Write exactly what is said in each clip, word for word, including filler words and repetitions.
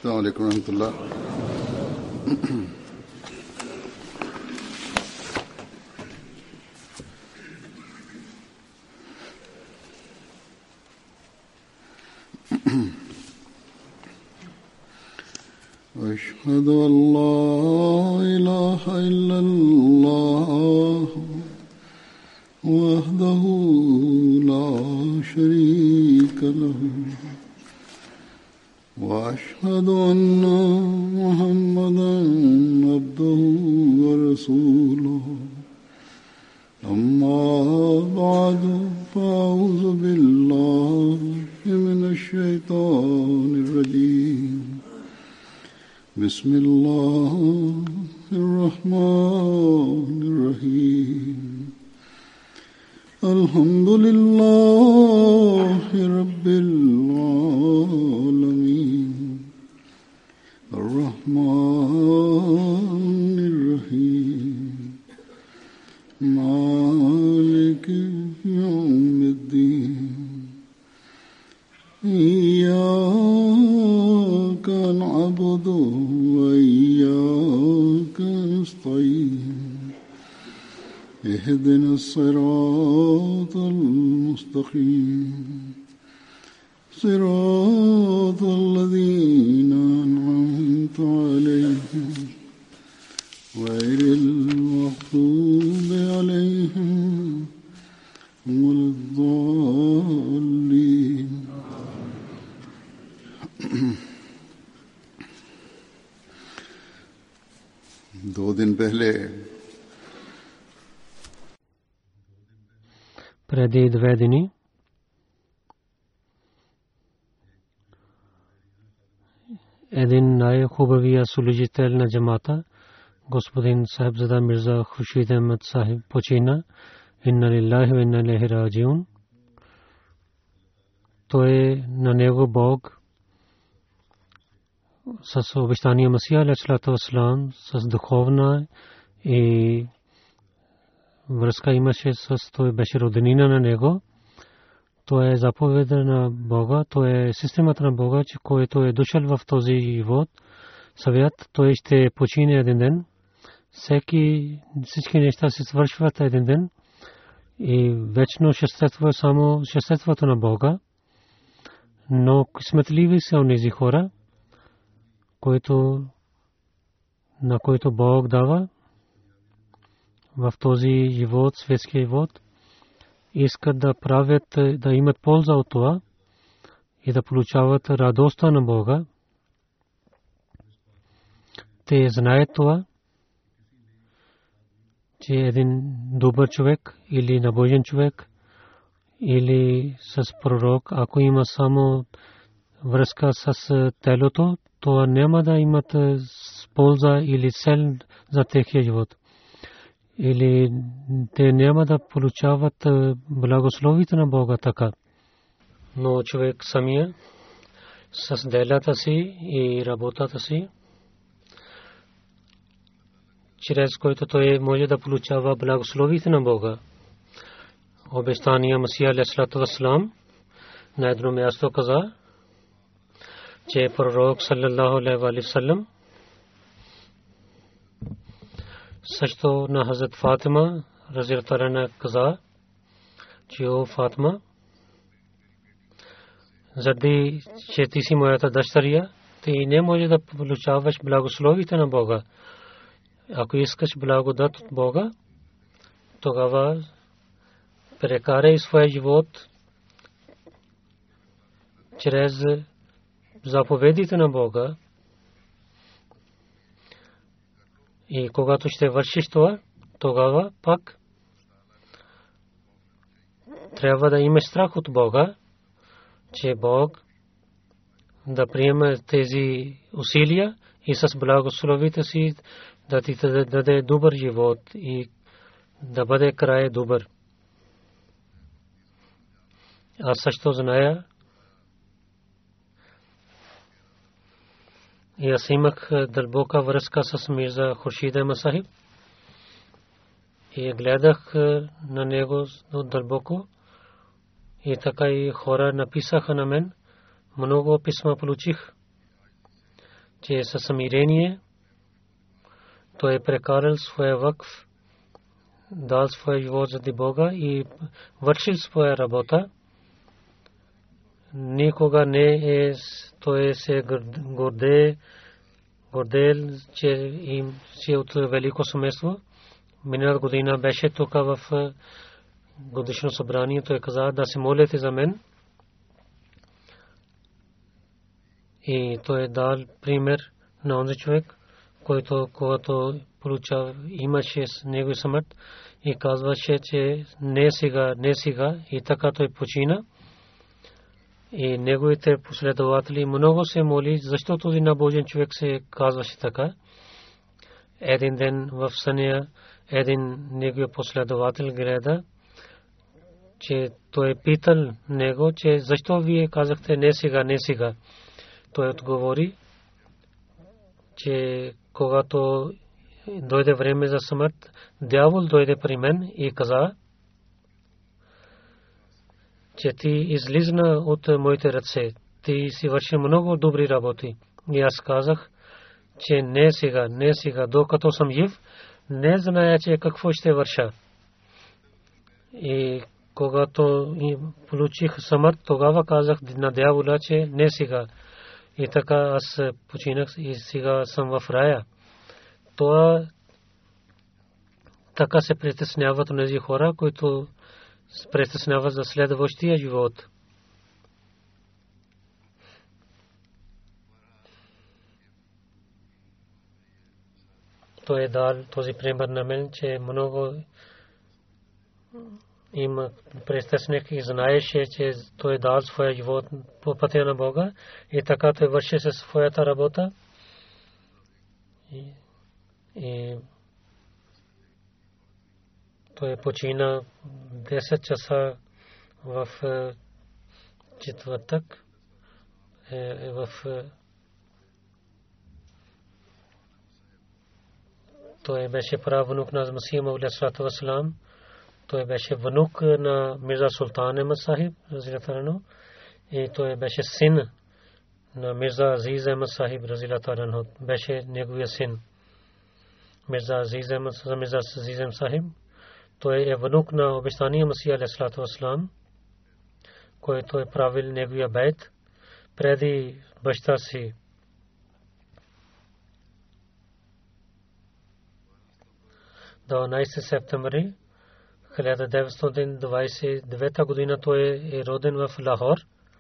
السلام عليكم ورحمة الله. أشهد أن لا إله إلا الله وحده لا شريك له وأشهد أن محمدا عبده ورسوله أما بعد فأعوذ بالله من الشيطان الرجيم بسم الله الرحمن الرحيم الحمد لله رب العالمين الرحمن الرحيم مالك يوم الدين إياك نعبد وإياك نستعين اهدنا الصراط المستقيم صراط الذين أنعمت عليهم غير المغضوب عليهم ولا الضالين. दो दिन पहले преди две дни един най-хубавия служител на джамата, господин Сахибзада Мирза Хуршид Ахмед Сахиб почина. Инна лиллахи ва инна илайхи раджиун. Той на него Бог с обещания Масия алейхиссалату вассалам с духовна и връзка имаше с той, беше роднина на него. То е заповеда на Бога, то е системата на Бога, че който е дошъл в този живот, съвет, той ще почине един ден. Всеки, всички неща се свършват един ден и вечно щастство е само щастството на Бога. Но късметливи са онези хора, които, на които Бог дава в този живот, светския живот, искат да правят, да имат полза от това и да получават радостта на Бога. Те знаят това, че един добър човек или набожен човек или с пророк, ако има само връзка с телото, това няма да имат полза или цел за техния живот. Или те няма да получават благословите на Бога така. Но човек самия с делата си и работата си, чрез който той може да получава благословите на Бога. Обещания Масия алейхиссалату вассалам на едно място каза, че пророк саллаллаху алейхи ва саллям също на Хазрат Фатима разияллаху анха каза, че о Фатима, заради че ти си моята дъщеря, ти не може да получаваш благословите на Бога. Ако искаш благодат от Бога, тогава прекарай своя живот чрез заповедите на Бога. И когато ще вършиш това, тогава пак трябва да имаш страх от Бога, че Бог да приеме тези усилия и с благословите си да ти даде добър живот и да бъде край добър. Аз също зная, и аз имах дълбока връзка с Мирза Хуршид Ахмед Сахиб и гледах на него дълбоко. И така и хора написаха на мен. Много писма получих. че със смирение той е прекарал своя вакф, дал своя живот заради Бога и вършил своя работа. Никога не е той се горде, гордел, че им си от велико семейство. Миналата година беше тук в годишно събрание. Той каза да се молите за мен. И той е дал пример на онзи човек, който когато получава, имаше с него смърт и казваше, че не сега, не сега, и така той почина. И неговите последователи много се моли, защото този набожен човек се казваше така. Един ден в съня един неговия последовател гледа, че той е питал него, че защо вие казахте не сега, не сега. Той отговори, че когато дойде време за смърт, дявол дойде при мен и каза, че ти излизна от моите ръце, ти си върши много добри работи. И аз казах, че не сега, не сега, докато съм жив, не зная, че какво ще върша. И когато получих смърт, тогава казах на дявола, че не сега. И така аз починах и сега съм в рая. Това така се притесняват тези хора, които се притесняват за следващия живот. Той е дал този пример на мен, че много има притесник и знаеше, че той е дал своя живот по пътя на Бога и така той върши със своята работа. И, и той почина десет часа в четвъртък е в той беше правнук на Масих Мауд алейхи вассалам. Той беше внук на Мирза Султан Ахмад Сахиб разилата анху и той беше син на Мирза Азиз Ахмад Сахиб разилата анху. Беше неговия син Мирза Азиз Ахмад Мирза Азиз Ахмад Сахиб. Той е внук на обещания Масих алейхи вассалам, който е правил неговия байт преди баща си. дванайсети септември хиляда деветстотин двайсет и девета година той е роден в Лахор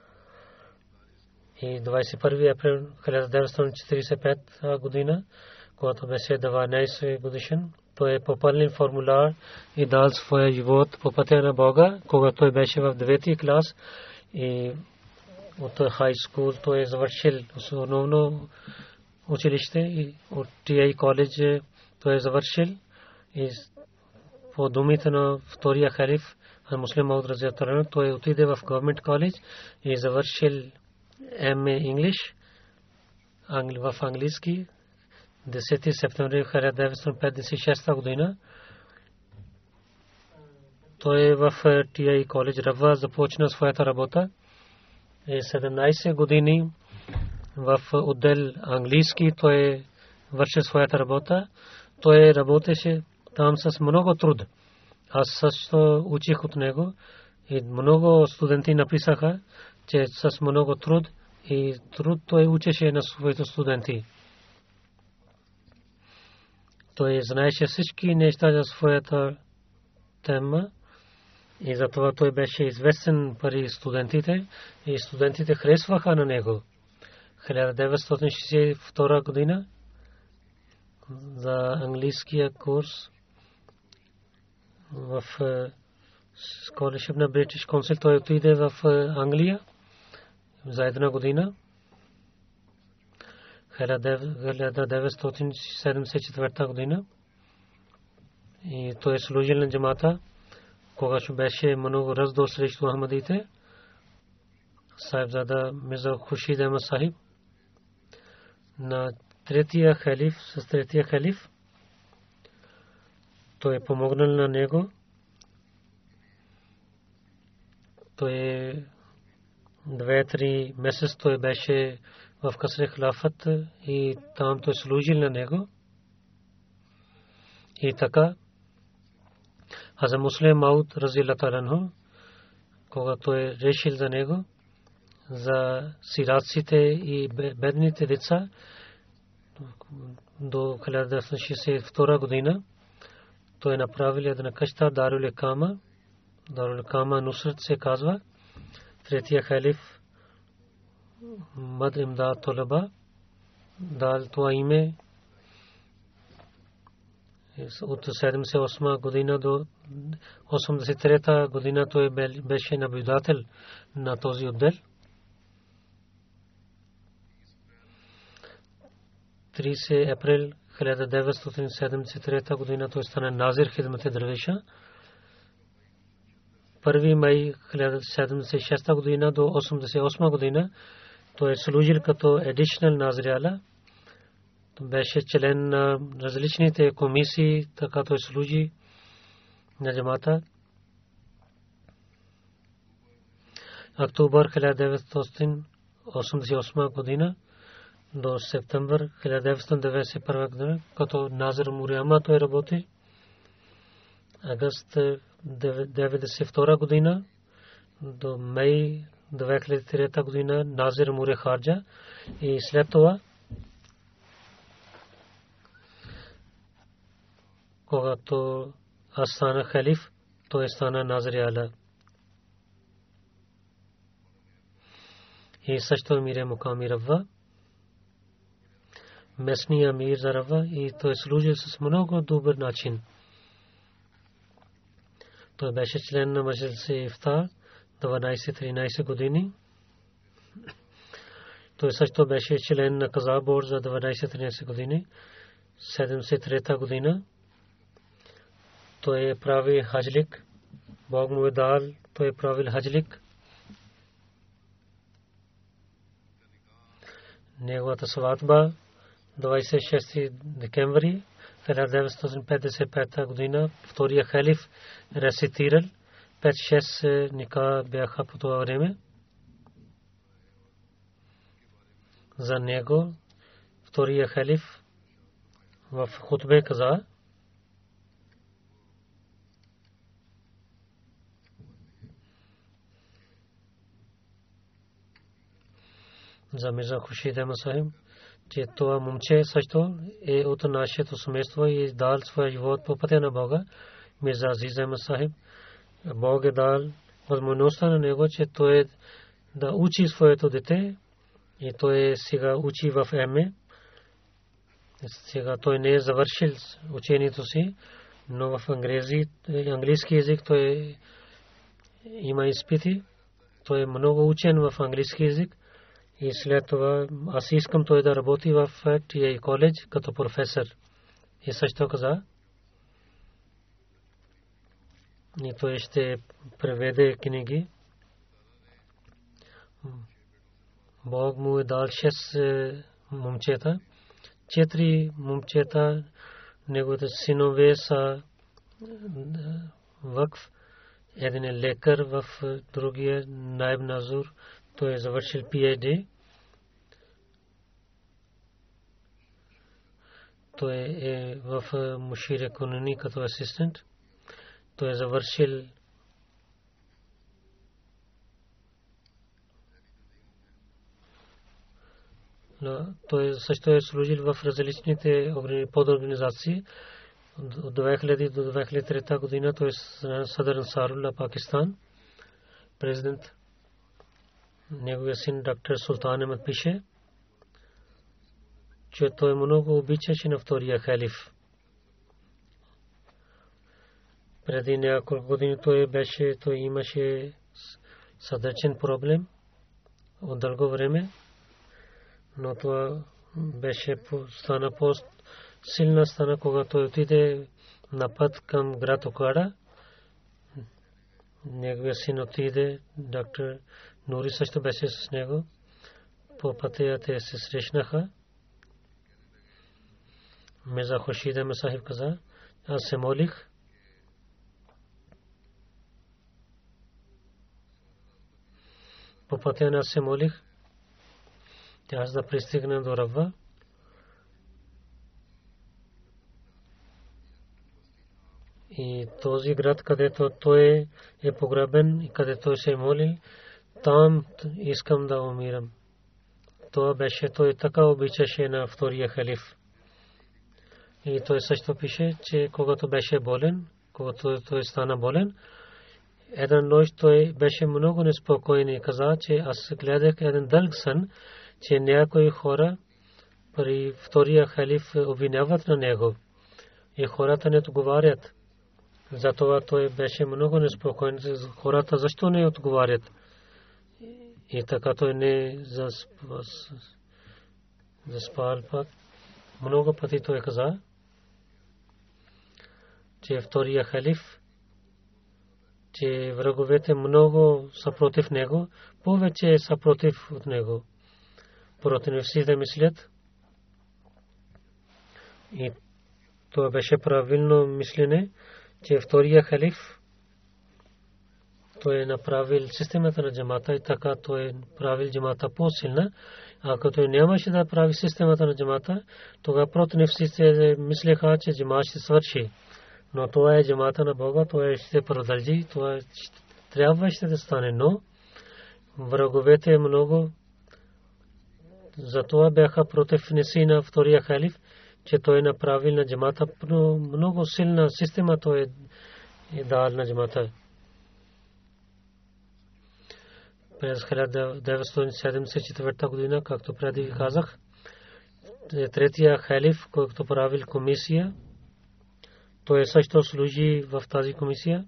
и двайсет и първи април хиляда деветстотин четирийсет и пета година, когато беше деветнайсет годишен, той е попълнил формуляр и дал своя живот по пътя на Бога, когато той беше в девети клас и от хай скул той е завършил основно училище и от Ти Ай коледж той е завършил. И по думите на втория халиф Муслим Мауд разилата анху, той отиде в Government College и завършил Ем Е English в английски десети септември хиляда деветстотин петдесет и шеста година. Той в Ти Ай коледж Рава започна своята работа и седемнайсет години в отдел английски той върши своята работа. Той работеше там с много труд. Аз също учих от него и много студенти написаха, че с много труд и труд той учеше на своите студенти. Той знаеше всички неща за своята тема и затова той беше известен при студентите и студентите харесваха на него. хиляда деветстотин шейсет и втора година за английския курс в scholarship на British Council той отиде в Англия за една година хиляда деветстотин седемдесет и четвърта година и той е служил на джамата, когато беше много раздор срещу ахмадите. Сахибзада Мирза Хуршид Ахмад Сахиб на третия халиф, с третия халиф той е помогнал на него. Той две-три месеца той беше в Касре Хилафат и там той служил на него. И така Хазрат Муслим Мауд разияллаху та'ала анху, когато е решил за него, за сираците и бедните деца до хиляда деветстотин шейсет и втора година, той е направил една къща Дарул Икама. Дарул Икама Нусрат се казва. Третия халиф Мад Имдад Толаба дал това име от седемдесет и осма година до осемдесет и трета година. Той беше наблюдател на този отдел. тридесет април хиляда деветстотин седемдесет и трета година той стана назир хидмат дървеша. първи май хиляда седемдесет и шеста година до осемдесет и осма година той е служил като additional назиряла. Беше член на различните комисии, така той служи на джамата. Октомври хиляда деветстотин осемдесет и осма година до септември хиляда деветстотин деветдесет и първа година като назир Муриама той работи. Август деветдесет и втора година до май две хиляди и трета година назир Мури Харджа и след това когато аз стана халиф, той стана назир аля. И също мире муками Рава, местния амир за Рава, и той служи с много добър начин. Той беше член на Маджлис-и Ифта дванайсет-тринайсет години. Той също беше член на Каза борд за дванайсет-тринайсет години. седемдесет и трета година той е прави хаджлик. Бог му е дал, той е правил хаджлик. Неговата сватба двайсет и шести декември хиляда деветстотин петдесет и пета година втория халиф рецитирал. пет-шест ника бяха по това време. За него втория халиф в хутбе каза: за Мирза Хуршид Ахмад Сахиб, че това момче също е от нашето семейство и дал своя живот по пътя на Бога. Мирза Азиз Ахмад Сахиб, Бог е дал възможността на него, че той да учи своето дете, и той сега учи в ЕМЕ. Сега той не е завършил учението си, но в английски език той има изпити. Той е много учен в английски език. И след това аз искам той да работи в Ти Ей коледж като професор. И също каза, и той ще преведе книги. Бог му е дал шест момчета. Четири момчета, неговите синове са вакф. Един е лекар, в другия Наиб Назур. Той е завършил Пи Ейч Ди. Той е в Мушир Економи като асистент. Той е завършил той също е служил в различните подорганизации. От две хиляди до две хиляди и трета година той е Садър Ансарулла, Пакистан. Президент. Неговия син доктор Султан Ахмад пише, че той много обичаше на втория халиф. Преди няколко години той беше, той имаше сърдечен проблем от дълго време, но това беше стана пост силна стана, когато той отиде на път към град Окара. Неговия син отиде, доктор Нури също беше с него. По пътя те се срещнаха. Мирза Хуршид Ахмад Сахиб каза, аз се молих. По пътя аз се молих, Тя да пристигне до Рава. И този град, където той е погребен и където той се моли, там искам да умирам. Това беше, той така обичаше на втория халиф. И той също пише, че когато беше болен, когато той стана болен, една нощ той беше много неспокоен и каза, че аз гледах един дълг сън, че някои хора при втория халиф обвиняват на него. И хората не отговарят. Затова той беше много неспокоен. Хората защо не отговарят? И така той не заспал пак. Много пъти той каза, че втория халиф, че враговете много са против него, повече са против от него. Противниците мислят. И това беше правилно мислене, че втория халиф той е направил системата на джамата и така той е правил джамата по-силна. Ако той нямаше да прави системата на джамата, тогава противниците мислеха, че джамат ще свърши. Но това е джамата на Бога, това ще продължи, това трябваше да стане. Но враговете много, затова бяха противници на втория халиф, че той е направил на джамата много силна система, той е дал на джамата. През хиляда деветстотин седемдесет и четвърта година, както преди казах, третия халиф, който правил комисия, той също служи в тази комисия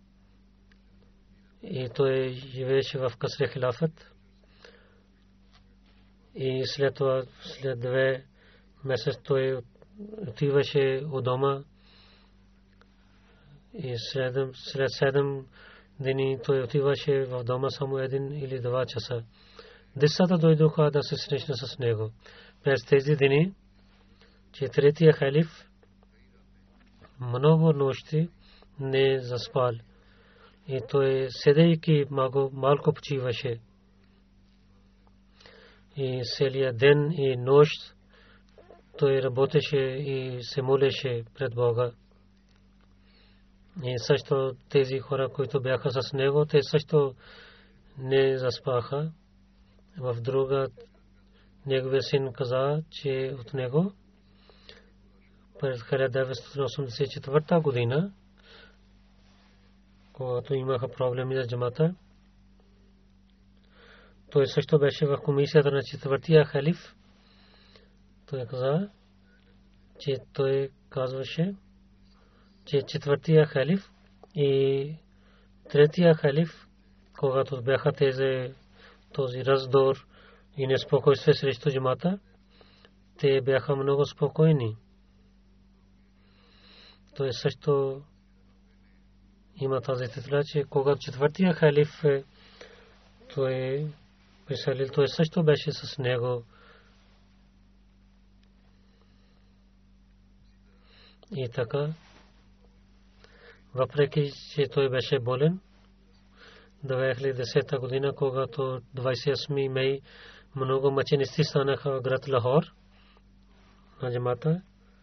и той живееше в Касре Хилафът. И след това, след две месец той отиваше у дома и след седем дни той отиваше в дома само един или два часа. Децата дойдоха да се срещнат с него. През тези дни, че третия халиф много нощи не заспал. И той седейки малко почиваше. И целия ден и нощ той работеше и се молеше пред Бога. И също тези хора, които бяха с него, те също не заспаха. В друга неговия син каза, че от него през хиляда деветстотин осемдесет и четвърта година, когато имаха проблеми с джамата, той също беше в комисията на четвъртия халиф. Той каза, че той казваше, че четвъртия халиф и третия халиф, когато бяха тези този раздор и неспокойствие срещу джамата, те бяха много спокойни. Той също има тази титла, че когато четвъртия халиф той присъединил, той също беше с него. И така, въпреки че той беше болен, две хиляди и десета година, когато двадесет и осми май много мъченици станаха в град Лахор на джамата,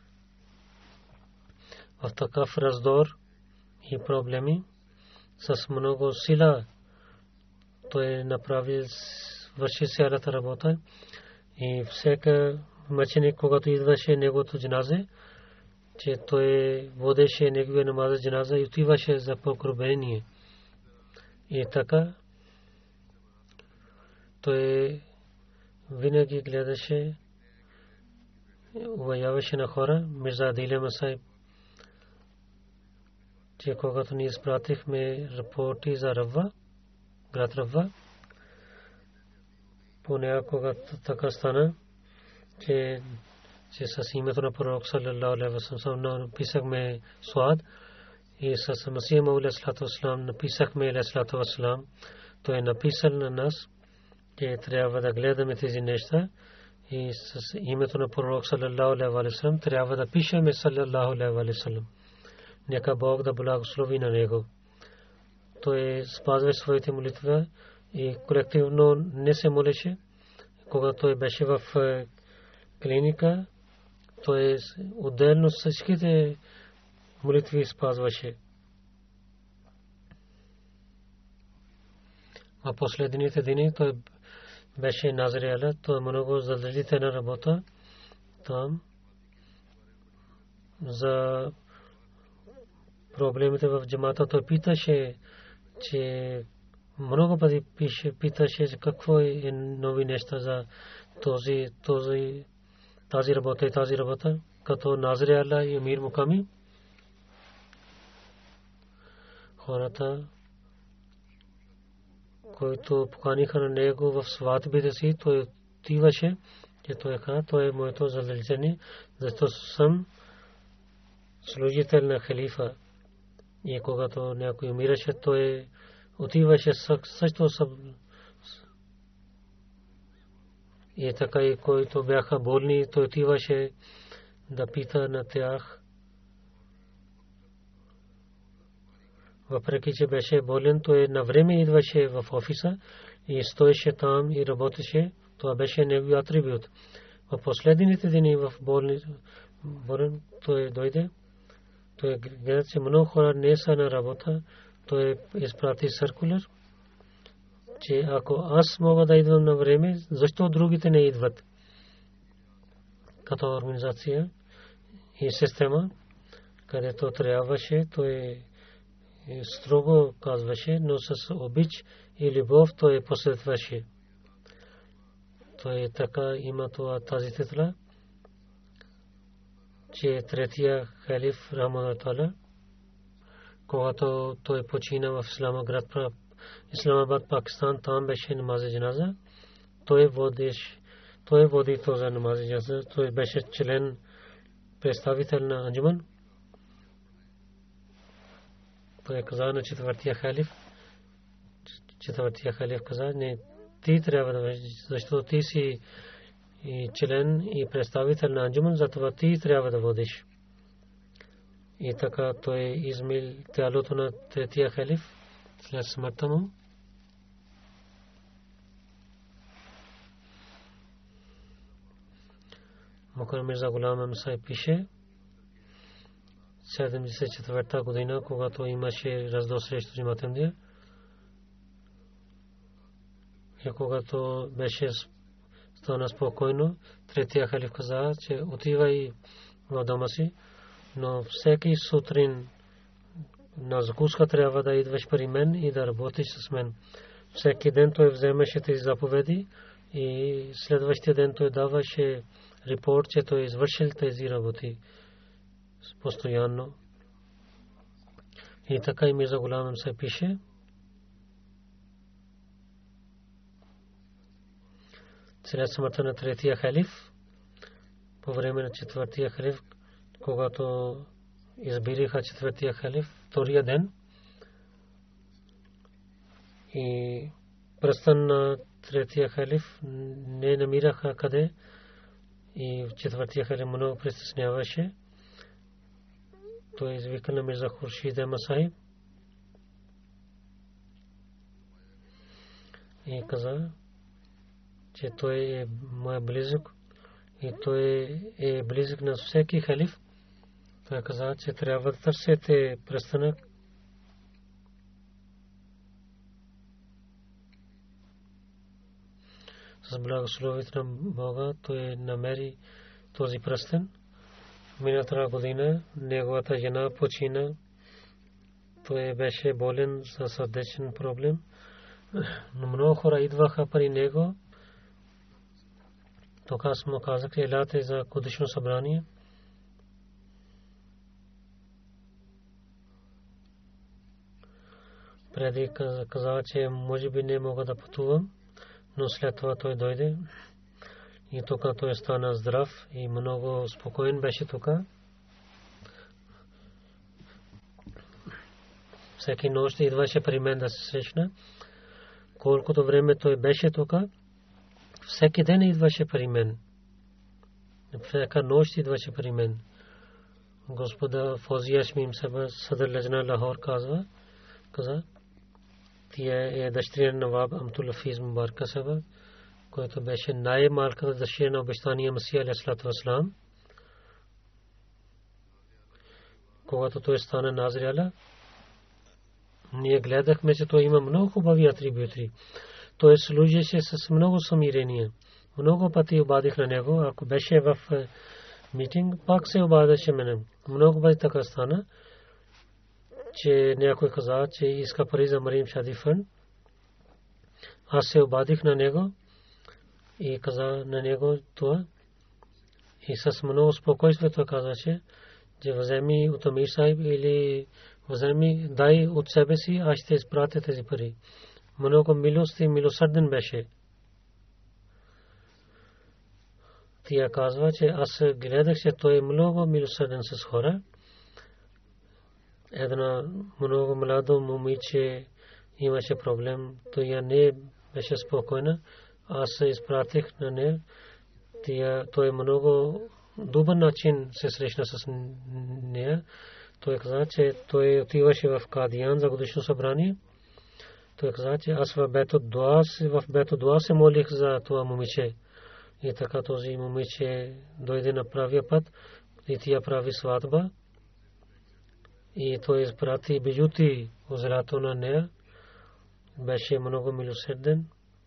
в такъв раздор и проблеми с много сила той направи, върши цялата работа. И всеки мъченик, когато идваше неговото джаназе, че той водеше неговия намаз джаназа и отиваше за покровение. И така той винаги гледаше, уважаваше на хора. Мирза Адилия Масайб, че когато ние изпратихме рапорти за Рава, град Рава, понякога така стана, че че с името на пророк саллаллаху алейхи ва саллям написахме суад и с Масих Мауд алейхи салам написахме алейхи салам. Той е написал на нас, че трябва да гледаме тези неща и с името на пророк саллаллаху алейхи ва саллям трябва да пишеме саллаллаху алейхи ва саллям. Нека Бог да благослови на него. Той спазва своите молитви и колективно не се молеше. когато той беше в клиника, той отделно всичките молитви спазваше. А последните дни той беше Назарея, той много задължителна работа там за проблемите в джамата. Той питаше, че много пъти пише, питаше какво е нови неща за този, този, тази работа и тази работа, като Назарея и Амир Муками. Хората, които поканиха на него в сватбите си, той отиваше, че той каза, той е моето задължение, защото съм служител на халифа. И когато някой умираше, той отиваше също и така, и които бяха болни, той отиваше да пита на тях. Въпреки че беше болен, той на време идваше в офиса и стоеше там и работеше. Това беше негови атрибут. В последните дни в болен той дойде. Той гледа, че много хора не са на работа. Той изпрати циркуляр, че ако аз мога да идвам на време, защо другите не идват? Като организация и система, където трябваше, той строго казваше, но с обич и любов той последваше. Той така има това тази титла, че третия халиф Рахман Тала, когато той почина в Исламабад, Исламабад, Пакистан, там беше намаз джаназа, той водиш, той води този намаз джаназа, той беше член, представител на Анджуман. Той каза на четвъртия халиф, четвъртия халиф каза, не, ти трябва да бъдеш, защото ти си и член и представител на Анджуман, затова ти трябва да водиш. И така той измил тялото на третия халиф след смъртта му. Мукър Мирза Гулам Амсай пише, седемдесет и четвърта година, когато имаше раздор срещу Джамат Ахмадия, и когато беше стана спокойно, третия халиф каза, че отивай в дома си, но всеки сутрин на закуска трябва да идваш при мен и да работиш с мен. Всеки ден той вземаше тези заповеди и следващия ден той даваше репорт, че той извършил тези работи постоянно. И така и Мирза Гулам се пише. След смъртта на третия халиф, по време на четвъртия халиф, когато избираха четвъртия халиф, втория ден, и пръстен на третия халиф не намираха къде, и четвъртия халиф много притесняваше. Той извика на Мирза Хуршид Ахмад Сахиб и каза, че той е мой близък и той е близък на всеки халиф. Той каза, че трябва да търсите пръстена. С благословието на Бога той намери този пръстен. Миналата година неговата жена почина. Той беше болен с сърдечен проблем. Но много хора идваха при него. Тук аз му казах, че елате за годишно събрание. Преди каза, че може би не мога да пътувам, но след това той дойде. И тук той стана здрав и много спокоен беше тук. Всеки нощ идваше при мен да се срещна. Колкото време той беше тук, всеки ден идваше при мен. Всяка нощ идваше при мен. Господа Фозия Шмим Саба, Садър Леджна Лахор казва, каза, тия е дъщеря на Наваб Амтул Хафиз Мубарка Саба, който беше най-малката дъщеря на обещания Месия алейхиссалату вассалам. Когато той стана Назиряла, ние гледахме, че той има много хубави атрибути. Той служеше с много смирение. Много пъти обадих на него, ако беше в митинг, пак се обадеше мене. Много пъти така стана, че някой каза, че иска пари за Марим Шади фонд. Аз се обадих на него и каза на него това. И с много спокойствие той казаше, че вземи от Амир Сахиб или вземи, дай от себе си, аз ще изпратя тези пари. Много милост и милосърден беше. Тя казва, че аз гледах, че той е много милосърден с хора. Една много младо момиче имаше проблем, то я не беше спокойна. Аз се изпратих на нея. Тя, той е много добър начин се срещна с нея. Той каза, че той отиваше в Кадиян за годишно събрание. Той каза, че аз в Бето Дуа, в Бето Дуа се молих за това момиче. И така този момиче дойде на правия път и тя прави сватба. И той изпрати бижути озрато на нея. Беше много милосърден.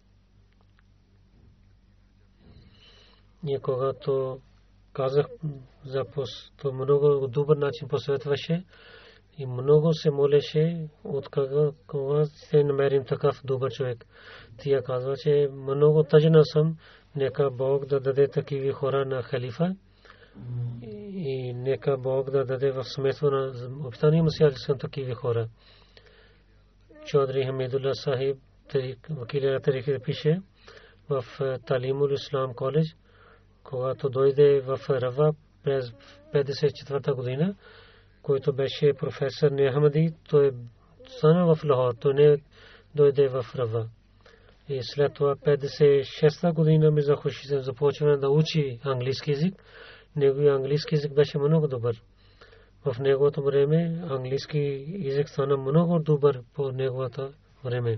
И когато казах за пост, много добър начин посъветваше и много се молеше от кога ще намерим такъв добър човек. Тя казва, че много тъжна съм, нека Бог да даде такива хора на халифа и нека Бог да даде в семейство на обитания Месия алейхиссалам такива хора. Чодри Хамидулlah Сахиб, вакил на тариката, пише в Талимул Ислам коледж, когато дойде в Рава през петдесет и четвърта година, който беше професор Нехамади, той стана в Лахор, той не дойде в Рава. И след това петдесет и шеста година Мирза Хуршид започна да учи английски език. Неговият английски език беше много добър. В неговото време английски език стана много добър по неговото време.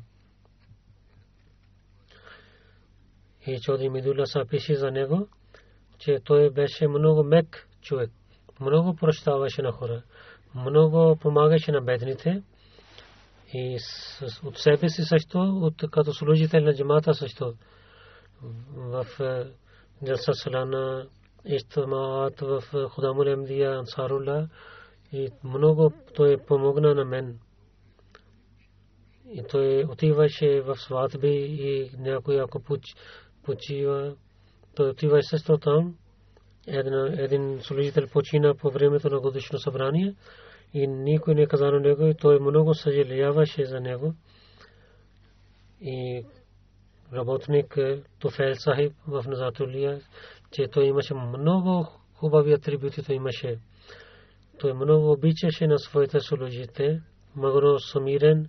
И Чодри Мидулла Са пише за него, че той беше много мек човек. Много прощаваше на хора. Много помагаше на бедните. И от себе си също, от като служител на джамата също. В Джалса Салана, Ижтимаат, в Худамул Амдия, Ансарулла. И много той помогна на мен. И той отиваше в сватби и някой ако почива, той отиваше също там. Един служител почина по времето на годишно събрание и никой не каза на него и той много съжаляваше за него. И работник Туфел Сахиб в Назатулия, че той имаше много хубави атрибути, той имаше. Той много обичаше на своите служители, много смирен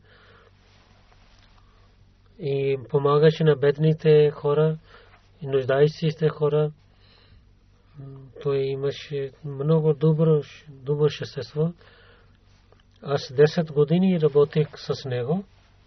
и помагаше на бедните хора и нуждаещите се хора. Той имаше много добро, добро същество. Аз десет години работих с него.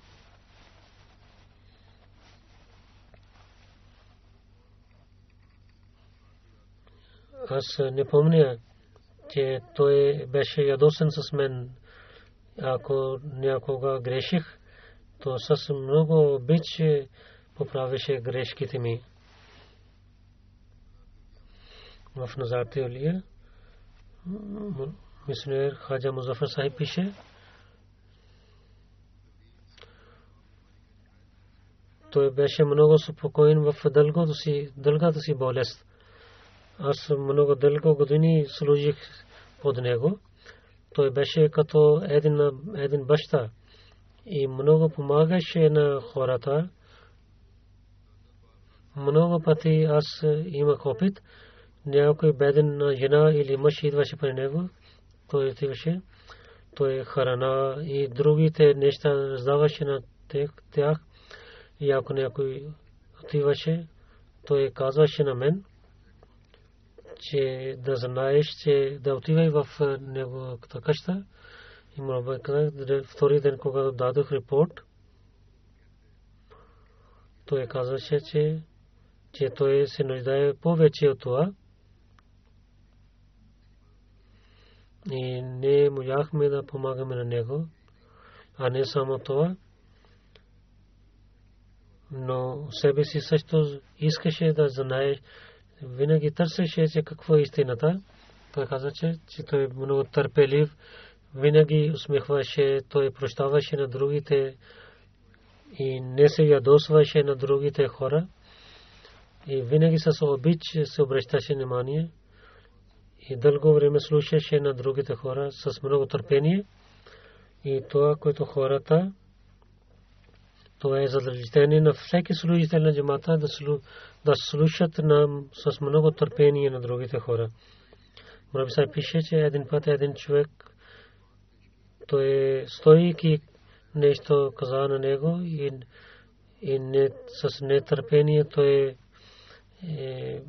Аз не помня, че той беше ядосен с мен. Ако някога греших, то с много обич поправеше грешките ми. В Назарте Улия мисионер Хаджа Музафар Сахиб пише, той беше много спокоен в дългото си, дългата си болест. Аз много дълго години служих под него. Той беше като един, един баща и много помагаше на хората. Много пъти аз имах опит. Някой беден жена или мъж идваше при него, той отиваше, той храна и другите неща раздаваше на тях. И ако някой отиваше, той казваше на мен, че да знаеш, че да отивай в неговата къща. И му казах, втори ден, когато дадох репорт, той казваше, че че той се нуждае повече от това. И не можахме да помагаме на него, а не само това, но себе си също искаше да знае, винаги търсеше, че какво е истината. Той каза, че, че той е много търпелив, винаги усмихваше, той прощаваше на другите и не се ядосваше на другите хора. И винаги с обич се обръщаше внимание и дълго време слушаше на другите хора с много търпение. И това, което хората, това е задължение на всеки служител на джамата да, слу, да слушат нам с много търпение на другите хора. Мораби се пише, че един път един човек, той стоейки нещо каза на него и, и не, с нетърпение той е,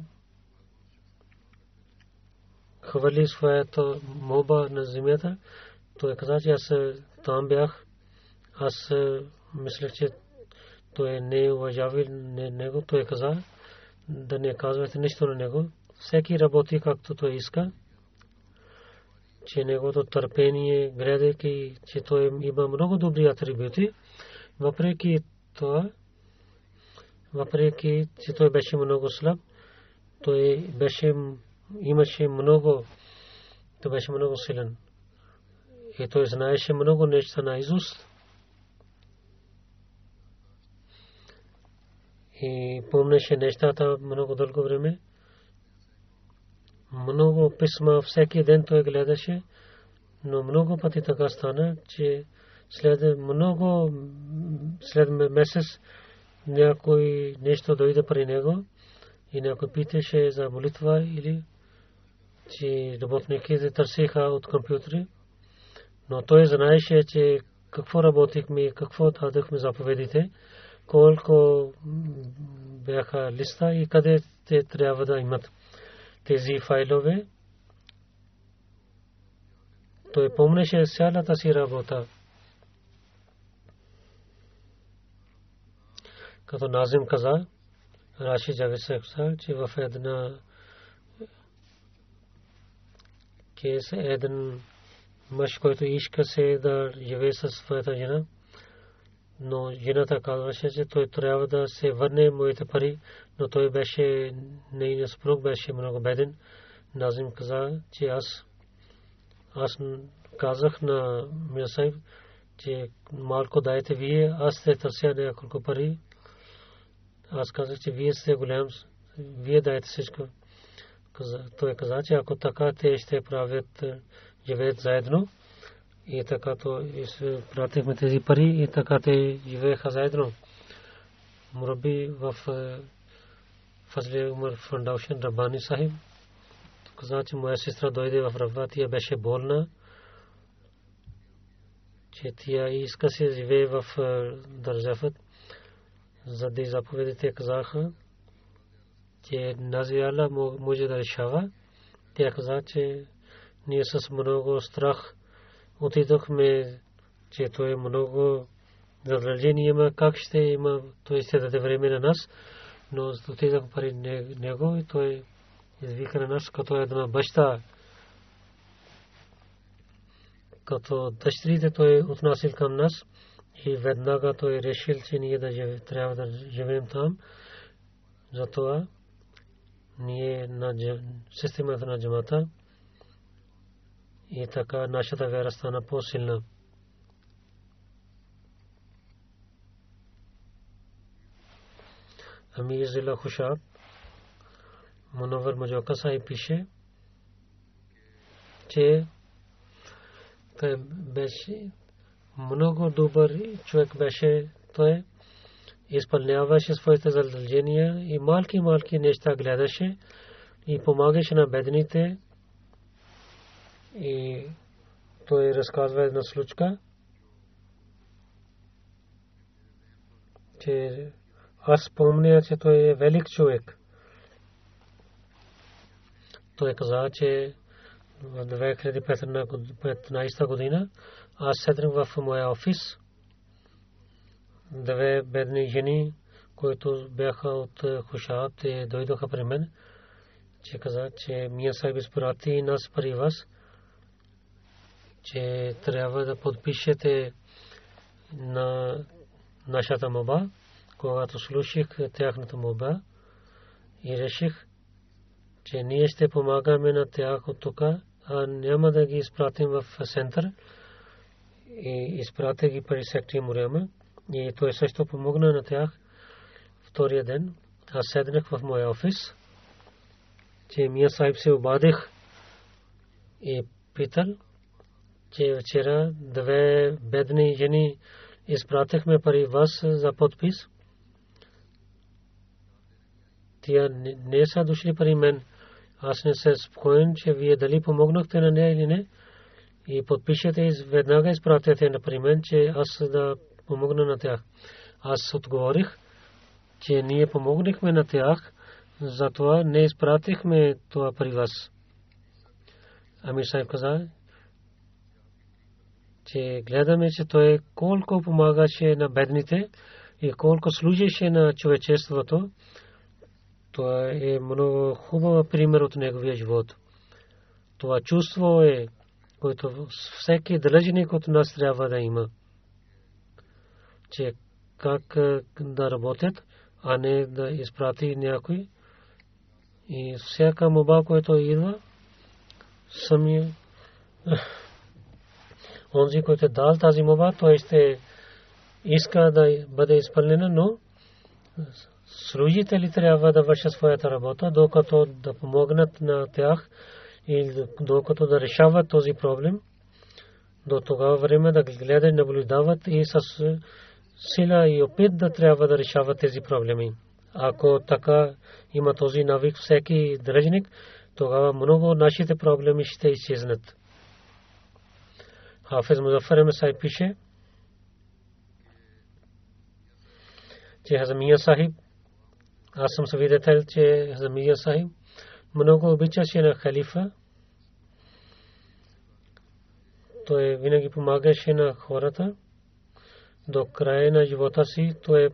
хвърли своята молба на земята. Той каза, че аз там бях, аз мислех, че той не е уважавал него. Той каза да не казвате нищо на него. Всеки работи както той иска, че неговото търпение, гледайки, че той има много добри атрибути, въпреки това, въпреки че той беше много слаб, той беше, имаше много, той беше много силен. И той знаеше много неща наизуст. И помнеше нещата много дълго време. Много писма всеки ден той гледаше, но много пъти така стана, че след много, след месец някой нещо дойде при него и някой питаше за молитва или че работниките търсиха от компютри. Но той знаеше, че какво работихме, какво дадохме заповедите, колко бяха листа и къде те трябва да имат тези файлове. Той помнеше цялата си работа. Като Назим каза, Рашид Джавед каза, че в една кейс един мъж, който иска се да живее със своята жена, но жената казваше, че той трябва да се върне моите пари, но той беше, нейният съпруг беше много беден. Назим каза, че аз аз казах на Мирсайб, че малко дайте вие, аз ще търся няколко пари. Аз казах, че вие сте голям, вие дайте всичко. Той каза, че ако така те ще правят, живеят заедно. И така то пратихме тези пари и така те живееха заедно. Мураби в Фазли Умар Фаундейшн Рабани Сахиб каза, че моя сестра дойде в Рава, тя беше болна, че тя иска се живее в Дарджафът. Заради заповедите казаха, че Назиала може да решава. Тя каза, че ние с много страх отидохме, че той е много задължение има, как ще има, той ще даде време на нас, но отидох пари него и той извика на нас като една баща. Като дъщерите той отнасил към нас и веднага той решил, че ние да трябва да живеем там. Затова ние на системата на джамата и така нашата вяра стана по-силна. Амир Зила Хушаб Munawwar Mujoka Sahib пише, че той беше много добър човек, беше той, изпълняваше своите задължения и малки-малки неща гледаше и помагаше на бедните. И той разказва една случка, че аз помня, че той е велик човек. Той каза, че в две хиляди и петнадесета година аз седнах в моя офис. Две бедни жени, които бяха от Хушаб, те дойдоха при мен, че каза, че Мия Сайб изпрати нас при вас, че трябва да подпишете на нашата молба. Когато слушах тяхната молба и реших, че ние ще помагаме на тях от тук, а няма да ги изпратим в център, и изпратих ги при сектори Муряма, и той също помогна на тях. Втория ден аз седнах в моя офис, че Мия Сайб се обадих и питал, че вчера две бедни жени изпратихме при вас за подпис. Тя не са дошли при мен. Аз не се спокоен, че вие дали помогнахте на нея или не. И подпишете и веднага изпратете при мен, че аз да помогна на тях. Аз отговорих, че ние помогнахме на тях, затова не изпратихме това при вас. Амир Сайб каза, че гледаме, че той колко помагаше на бедните и колко служеше на човечеството. Това е много хубав пример от неговия живот. Това чувство е, което всеки дръжник от нас трябва да има, че как да работят, а не да изпрати някой. И всяка молба, която идва, самия онзи, който е дал тази молба, той ще иска да бъде изпълнена, но служители трябва да вършат своята работа, докато да помогнат на тях и докато да решават този проблем. До тогава време да гледат, наблюдават и с сила и опит да трябва да решават тези проблеми. Ако така има този навик всеки дръжник, тогава много нашите проблеми ще изчезнат. Хафиз Музафар Ахмед Сайб пише, че Хазрат Мия Сахиб, аз съм свидетел, че Хазрат Мия Сахиб много обичаше на халифа. Той винаги помагаше на хората. До края на живота си той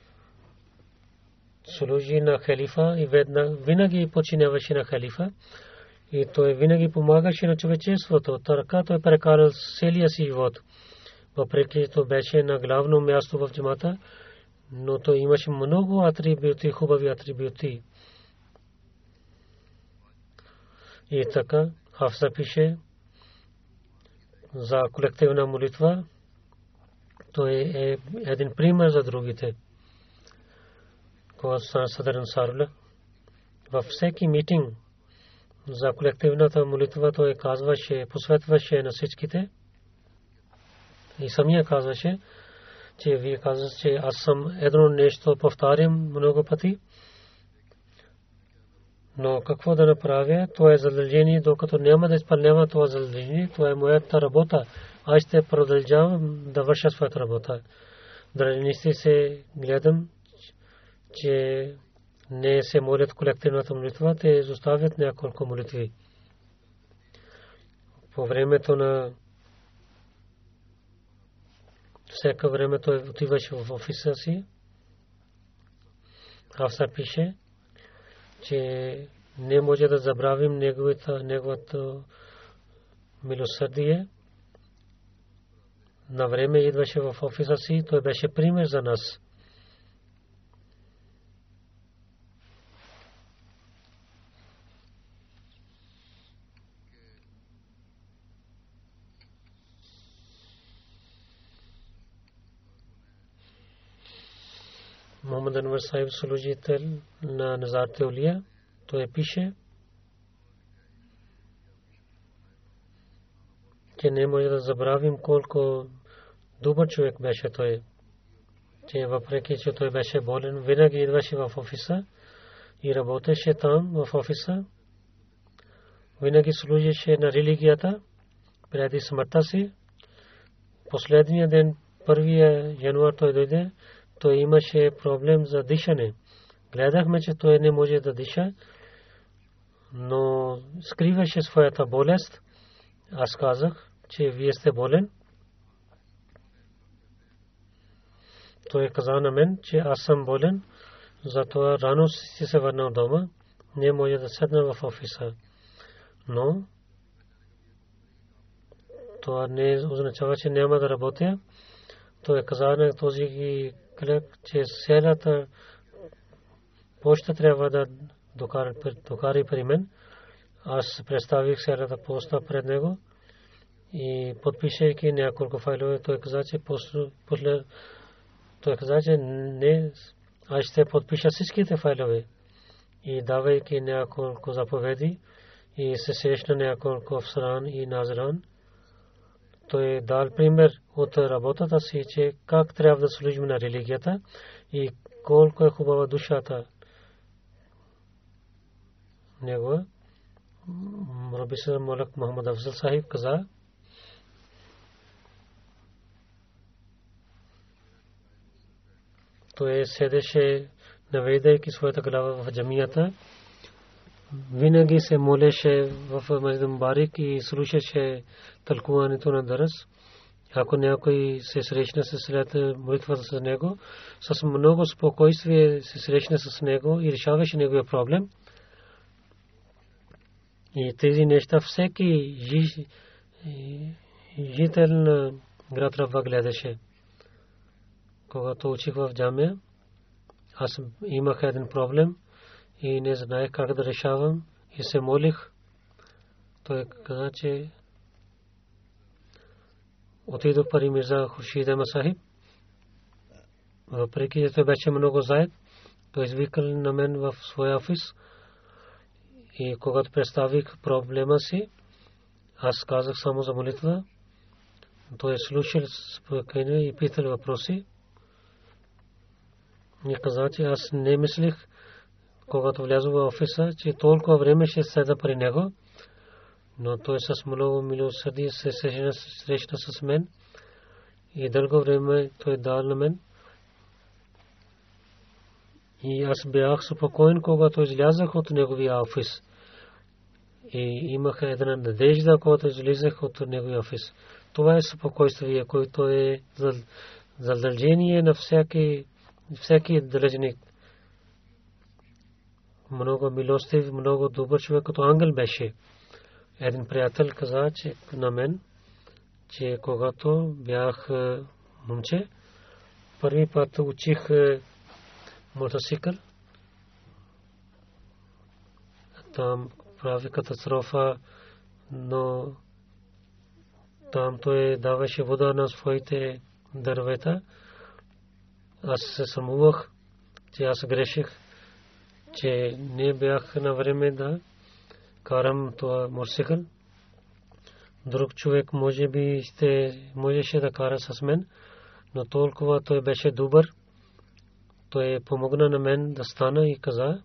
служи на халифа и винаги подчиняваше на халифа. И той винаги помагаше на човечеството. Така той прекарал целия си живот. Въпреки че той беше на главно място в джамата, но той имаше много атрибути, хубави атрибути. И така Хафса пише за колективна молитва. Той е един пример за другите. Когато Садар Ансарулlah във всеки митинг за колективната молитва той казваше, посветваше на всичките. И самия казваше, че вие казвате, че аз съм едно нещо повтарям много пъти. Но какво да направя? Това е задължение, докато няма да изпълнява това задължение, това е моята работа. Аз ще продължавам да върша своята работа. Драници се гледам, че не се молят колективната молитва, те изоставят няколко молитви. По времето на всяка време той отиваше в офиса си. Хафса пише, че не може да забравим неговото милосърдие. На време идваше в офиса си, той беше пример за нас. Мохаммад Анвар Сайб, служител на Назарте Улия, той пише, че не може да забравим колко добър човек беше той. Че въпреки че той беше болен, винаги идваше в офиса и работеше там в офиса. Винаги служеше на религията преди смъртта си. Последния ден, първия януар той дойде, той имаше проблем за дишане. Гледахме, че той не може да диша, но скриваше своята болест. Аз казах, че вие сте болен. той каза на мен, че аз съм болен, затова рано си се върна дома, не може да седна в офиса. Но това не означава, че няма да работя. Той каза на този колег, че селата почта трябва да докари при мен. Аз представих селата поста пред него и подпишейки няколко файлове, той каза, че после той каза, че не, аз ще подпиша всичките файлове и давайки няколко заповеди и се срещна няколко афсаран и назран. Той дал пример от работата си, че как трябва да служим на религията и колко е хубава душата негова. Раби се Молак Мухаммад Афзал Сахиб каза, той седеше наведайки своята глава в джамията, винаги се молеше в Масджид Мубарак и слушаше тълкуването на дърс. Ако някой се срещне след молитвата с него, с много спокойствие се срещне с него и решаваше неговия проблем. И тези неща всеки жител на град Рава гледаше. Когато учих в джамия, аз имах един проблем и не знаех как да решавам и се молих. Той каза, че отидох при Мирза Хуршид Ахмад Сахиб. Въпреки че той беше много заед, той извикал на мен в своя офис и когато представих проблема си, аз казах само за молитва. Той слушал спокойно и питал въпроси. И каза, че аз не мислих, когато влязох в офиса, че толкова време ще седа при него, но той с много милосърдие се срещна с мен и дълго време той дал на мен. И аз бях спокоен, когато излязах от неговия офис. И имах една надежда, когато излизах от неговия офис. Това е спокойствие, което е задължение на всеки всеки длъжник. Много милостив, много добър човек, като ангел беше. Един приятел каза, че на мен, че когато бях момче, първи път учих мотоцикъл. Там прави катастрофа, но там той даваше вода на своите дървета. Аз се самувах, че аз греших, че не бях на време да карам това мотоцикъл. Друг човек може би ще можеше да кара с мен, но толкова той беше добър. Той помогна на мен да стана и каза,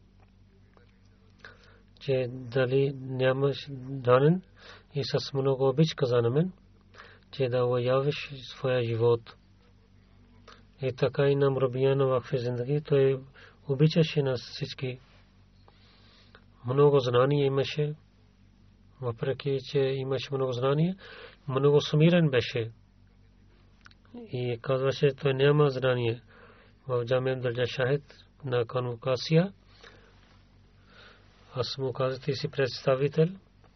че дали нямаш данен и с много обич каза на мен, че да уявиш своя живот. И така и нам Рабияна в зиндаги, той обичаше нас всички. Много знание имаше, въпреки че имаше много знание, много сумирен беше. И казваше, той няма знание. В Джамия Абдул Шахид на конвокация, аз му казах, ти си представител.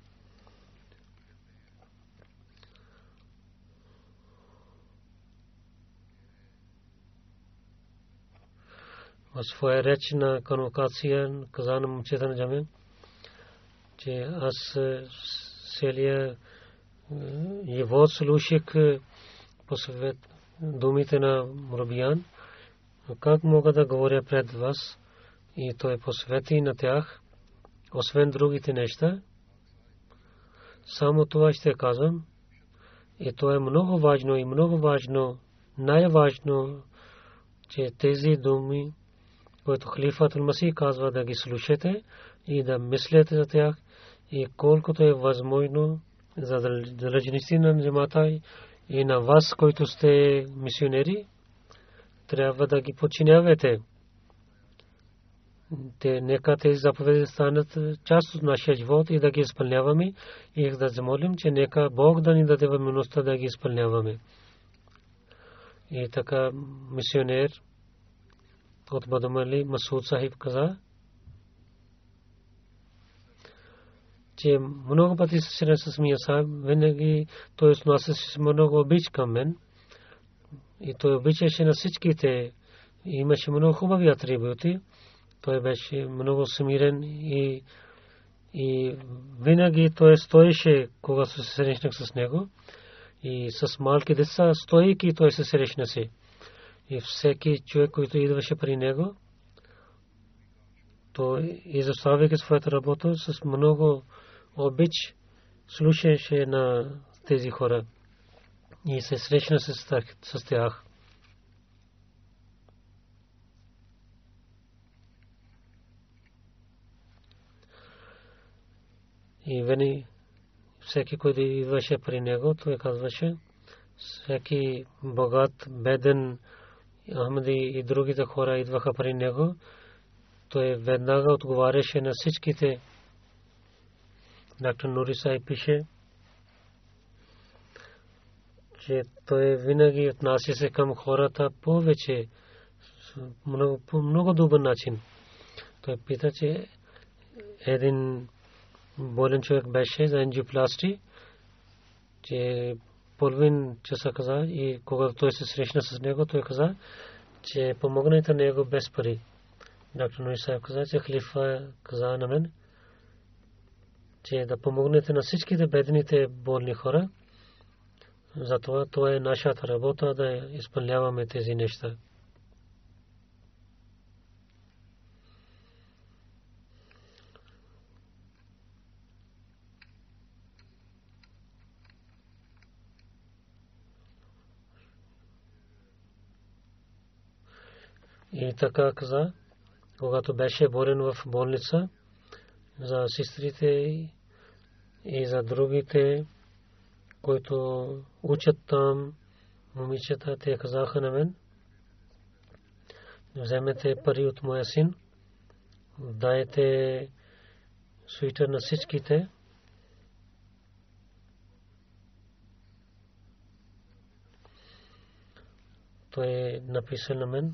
В своя реч на конвокация каза на момчета на джамия, че аз целия живот слушах посвет думите на Рабиян, как мога да говоря пред вас, и той посвети на тях, освен другите неща. Само това ще казвам, и то е много важно и много важно, най-важно, че тези думи, които халифът Ал-Масих казва, да ги слушате и да мислите за тях, и колкото е възможно за длъжници на джамата и на вас, които сте мисионери, трябва да ги подчинявате. Те нека тези заповеди станат част от нашия живот и да ги изпълняваме, и да замолим, че нека Бог да ни даде възможността да ги изпълняваме. И така мисионер от Бадамали Масуд Сахиб каза, че много пъти се среща с Мия Сахиб, винаги той отнасяше много обич към мен и той обичаше на всичките. Имаше много хубави атрибути. Той беше много смирен и и винаги той стоеше, когато се срещнах с него. И с малки деца стоейки той се срещнаше. И всеки човек, който идваше при него, той изоставяйки своята работа с много обич, слушаше на тези хора и се срещна с тях. И вени всеки, който идваше при него, той казваше, всеки богат, беден, Ахмади и другите хора идваха при него, той веднага отговаряше на всичките. Доктор Нури Сахиб пише, че той винаги отнасяше към хората повече, по много добър начин. Той пита, че един болен човек беше за енджиопласти, че половин часа каза и когато той се срещна с него, той каза, че помогнете на него без пари. Доктор Нури Сахиб каза, че халифа каза на мен, че да помогнете на всичките бедните болни хора. Затова това е нашата работа да изпълняваме тези неща. И така каза, когато беше болен в болница, за сестрите и за другите, които учат там, момичета, те казаха на мен, вземете пари от моя син, дайте свитър на всичките. Той е написал на мен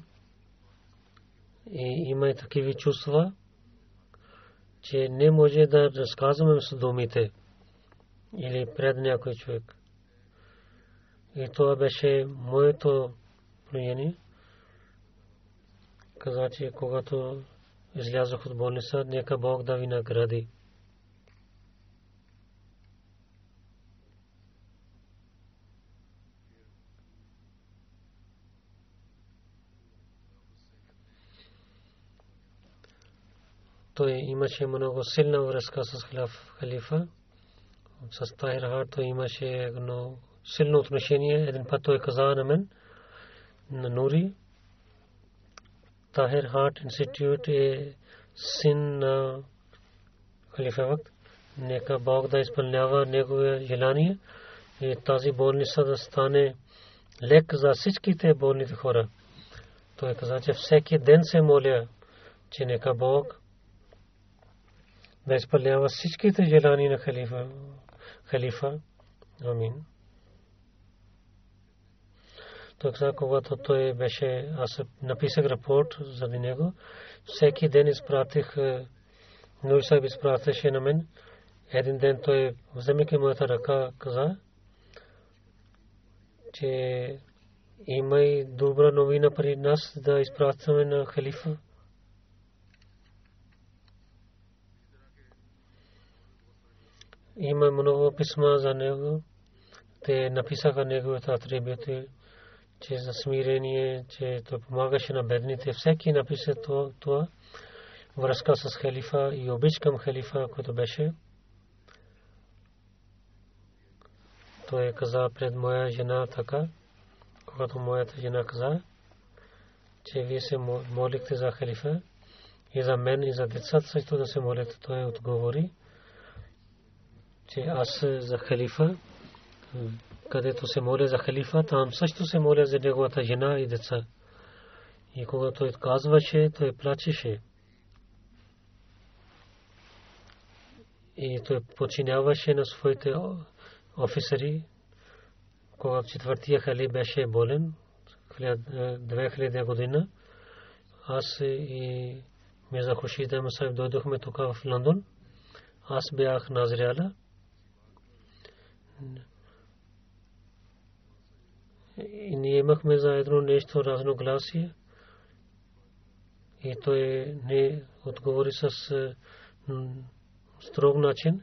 и има и такива чувства, че не може да разказваме с думите или пред някой човек. И това беше моето мнение. Каза, че когато излязох от болница, нека Бог да ви награди. Той имаше много силна връзка с халифа. С Тахир Харт той имаше едно силно отношение. Един път той каза на мен, на Нури, Тахир Харт институт е син на халифа вакт. Нека Бог да изпълнява неговия желание и тази болница да стане лек за всичките болните хора. Той каза, че всеки ден се моля, че нека Бог да изпълнява всичките желания на халифа. Халифа. Амин. Той каза, когато той беше, аз написах рапорт за него, всеки ден изпратих, Нури Сахиб изпратеше на мен. Един ден той, вземайки моята ръка, каза, че има и добра новина при нас да изпратваме на халифа. Има много писма за него. Те написаха неговите атрибути, че за смирение, че той помагаше на бедните. Всеки написа това връзка с халифа и обич към халифа, който беше. Той каза пред моя жена така, когато моята жена каза, че вие се молихте за халифа и за мен и за децата също да се молите. Той отговори, че аз за халифа, където се моля за халифа, там също се моля за неговата жена и деца. И когато той казваше, той плачеше. И той подчиняваше на своите офицери. Когато четвъртия халиф беше болен, две хиляди година. Аз и Мирза Хуршид Ахмед Сахиб дойдохме тук в Лондон. Аз бях назряла. И ние имахме заедно нещо разногласие. И той не отговори с строг начин.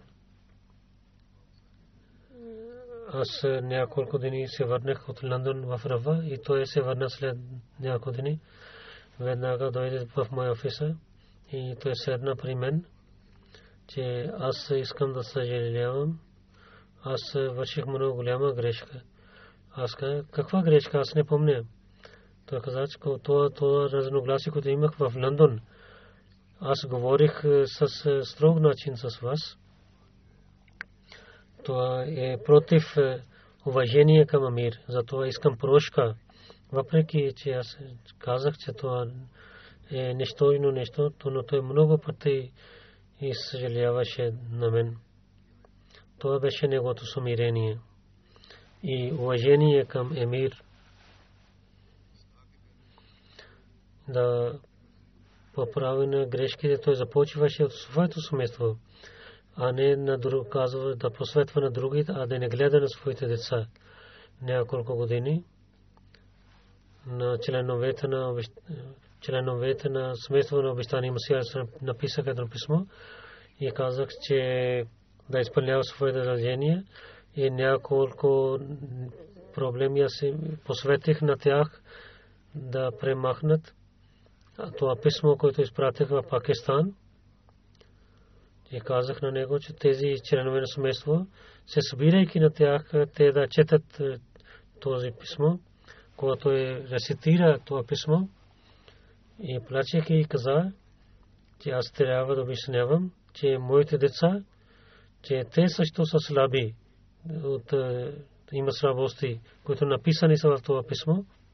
Аз няколко дни се върнах от Лондон в Рава и той се върна след няколко дни. Веднага дойде в моя офиса и той седна при мен, че аз искам да съжалявам. Аз върших много голяма грешка. Аз казах, каква грешка? Аз не помня. Той каза, че това, това разногласие, което имах в Лондон, аз говорих с строг начин с вас. Това е против уважение към Амир. Затова искам прошка. Въпреки, че аз казах, че това е нещойно нещо, но той много пъти и съжаляваше на мен. Това беше неговото смирение и уважение към Емир. Да поправи на грешките, той започваше от своето семейство, а не на друг, казва да посветва на другите, а да не гледа на своите деца. Няколко години на членовете на членовете на семейство на обещания Масия написах едно писмо и казах, че да изпълнява своите задължения и няколко проблеми аз посветих на тях да премахнат. Това писмо, което изпратих в Пакистан, и казах на него, че тези членове на семейство, се събирайки на тях, те да четат този писмо, когато е рецитира това писмо, и плачейки и каза, че аз трябва да обяснявам, че моите деца, че те също са слаби, от, има слабости, които написани са в това писмо.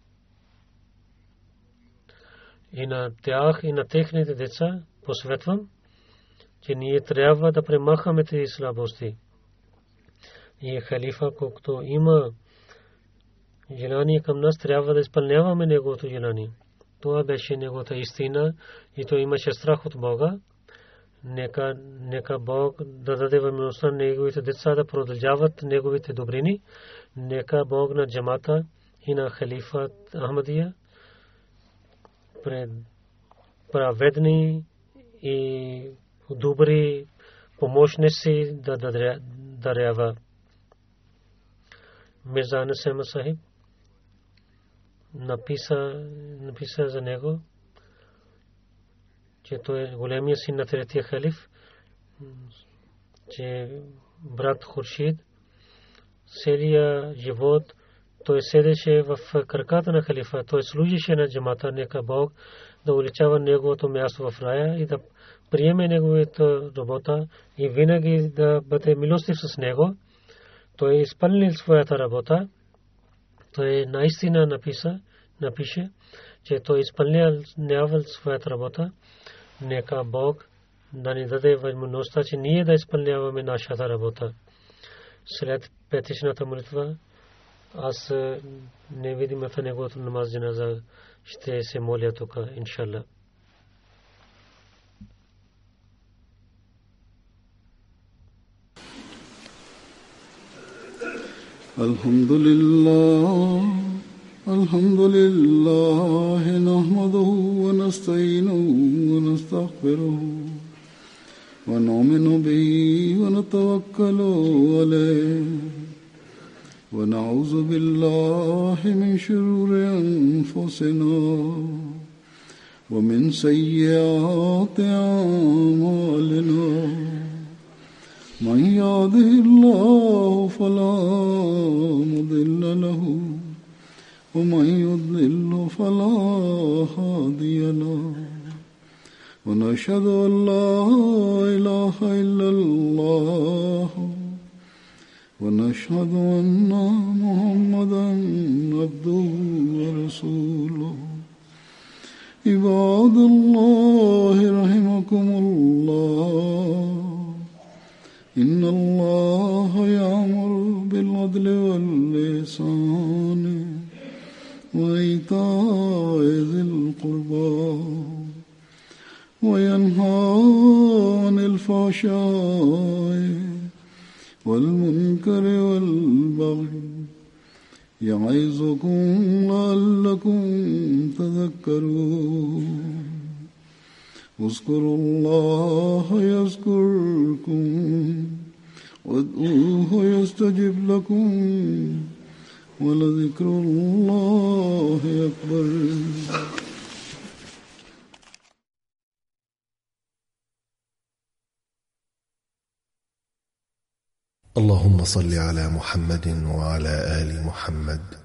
И на тях и на техните деца посветвам, че ние трябва да премахаме тези слабости. И халифа, колкото има желание към нас, трябва да изпълняваме неговото желание. Това беше неговата истина и той имаше страх от Бога. Нека, нека Бог да даде възможността на неговите деца да продължават неговите добрини. Нека Бог на джамата и на халифа Ахмадия пред праведни и добри помощници да дарява. Мирза Насим Сахиб написа, написа за него, че той е големия син на третия халиф, че брат Хуршид целия живот той седеше в краката на халифа, той служише на джамата. Нека Бог да увеличава неговото място в рая и да приеме неговата работа и винаги да бъде милостив с него. Той е изпълнил своята работа. Той наистина написа, напише, че той изпълнява своята работа. Нека Бог да ни даде възможността, че ние да изпълняваме нашата работа. След петичната молитва аз невидимата неговото намаз джаназа ще се моля тук, иншалла. Alhamdulillah, alhamdulillah, nahmaduhu wa nasta'inuhu wa nastaghfiruhu wa nu'minu bihi wa natawakkalu alayhi ونعوذ بالله من شرور أنفسنا ومن سيئات أعمالنا من يهده الله فلا مضل له ومن يضلل فلا هادي له ونشهد أن لا إله إلا الله ونشهد أن محمدا عبده ورسوله عباد الله رحمكم الله إن الله يأمر بالعدل والإحسان وإيتاء ذي القربى وينهى عن الفحشاء والمنكر والبغي يعظكم لعلكم تذكرون اذكروا الله يذكركم وادعوه يستجب لكم ولذكر الله أكبر. اللهم صل على محمد وعلى آل محمد